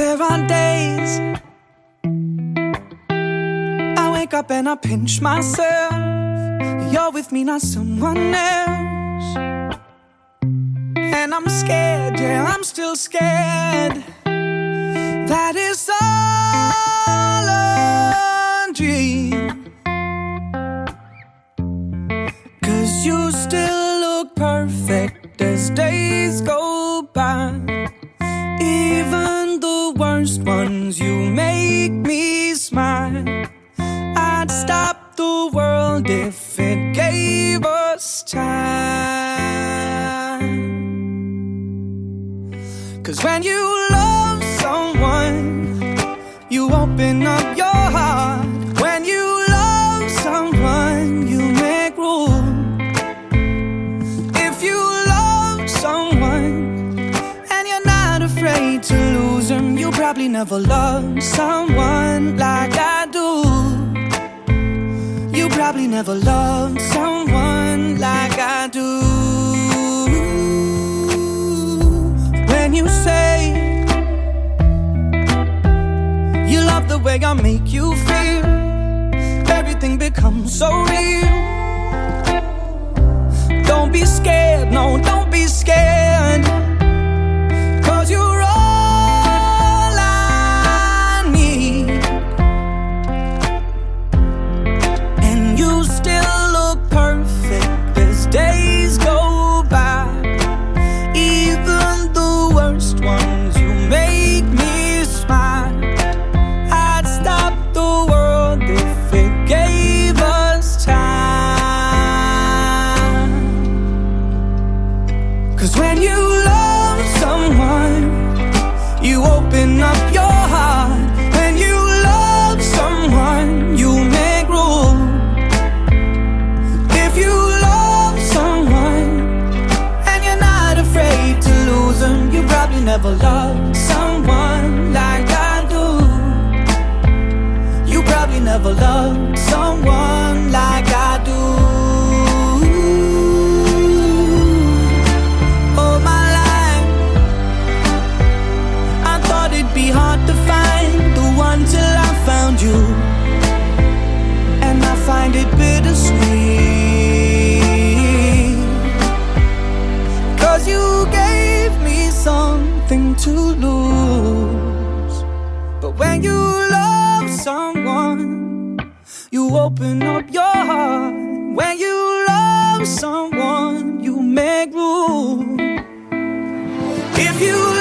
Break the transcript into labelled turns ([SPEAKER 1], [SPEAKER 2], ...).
[SPEAKER 1] There are days I wake up and I pinch myself. You're with me, not someone else. And I'm scared, yeah, I'm still scared. That is all a dream. 'Cause you still look perfect as days go by. Even the worst ones, you make me smile. I'd stop the world if it gave us time. 'Cause when you love someone, you open up your heart. When you love someone, you make room. If you love someone and you're not afraid to lose them, you probably never loved someone like I do. You probably never loved someone like I do. When you say you love the way I make you feel, everything becomes so real. Don't be scared, no, don't be scared. 'Cause you're all I need. And you still look perfect as days go by. Even the worst ones, you make me smile. I'd stop the world if it gave us time. 'Cause when you love someone, you open up your heart. When you love someone, you make room. If you love someone and you're not afraid to lose them, you probably never loved someone like I do. You probably never loved someone like I do. All my life I thought it'd be hard to find the one till I found you. And I find it bittersweet. 'Cause you gave me something to lose. But when you love someone, you open up your heart. When you love someone, you make room. If you